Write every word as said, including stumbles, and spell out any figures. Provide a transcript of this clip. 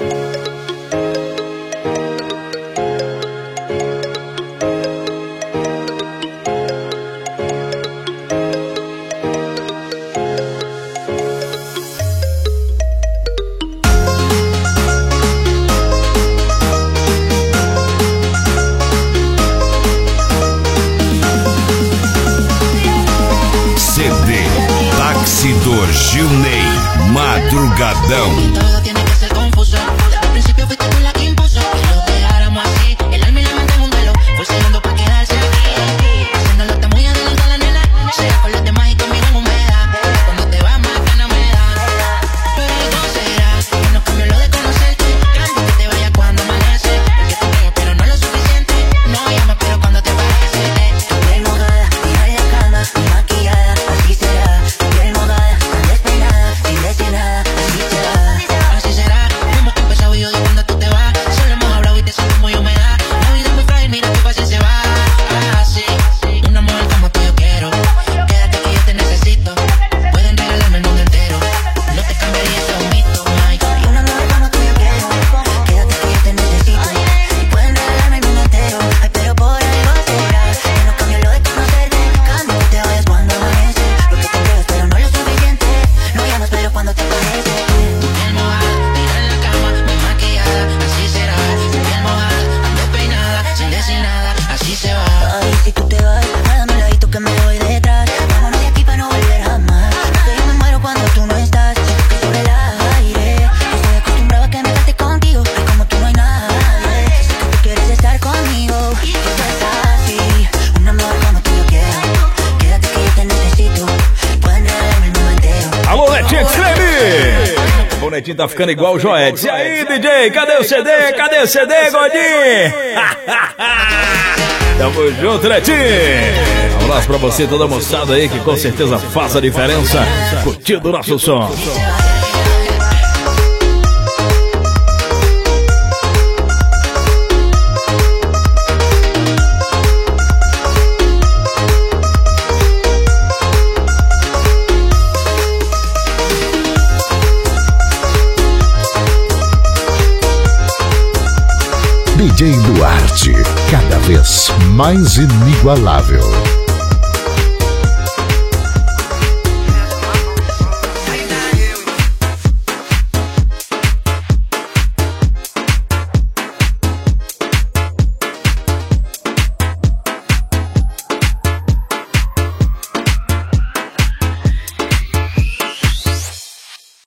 Gilney, Madrugadão. O Netinho tá ficando igual o Joete. E aí, D J, cadê o C D? Cadê o C D, Godinho? Tamo junto, Netinho. Um abraço pra você, toda moçada aí, que com certeza faz a diferença curtindo o nosso som. D J Duarte, cada vez mais inigualável.